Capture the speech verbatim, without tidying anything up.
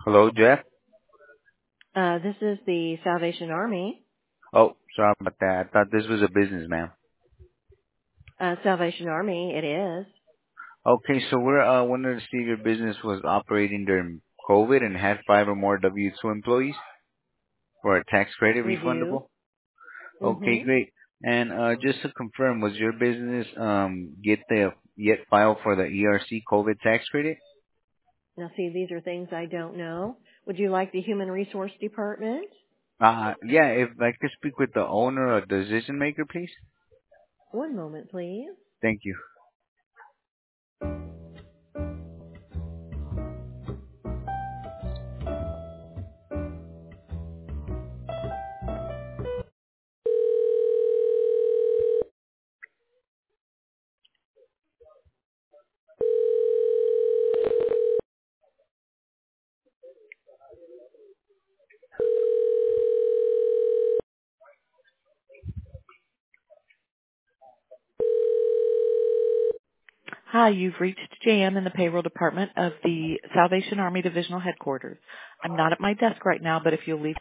Hello, Jeff. Uh, this is the Salvation Army. Oh, sorry about that. I thought this was a business, ma'am. Uh, Salvation Army, it is. Okay, so we're uh wanted to see if your business was operating during COVID and had five or more W two employees for a tax credit We do. refundable. Okay, Mm-hmm. great. And uh just to confirm, was your business um get the yet filed for the E R C COVID tax credit? Now, see, these are things I don't know. Would you like the Human Resource Department? Uh yeah, if I could speak with the owner or decision maker, please. One moment, please. Thank you. Hi, you've reached J M in the payroll department of the Salvation Army Divisional Headquarters. I'm not at my desk right now, but if you'll leave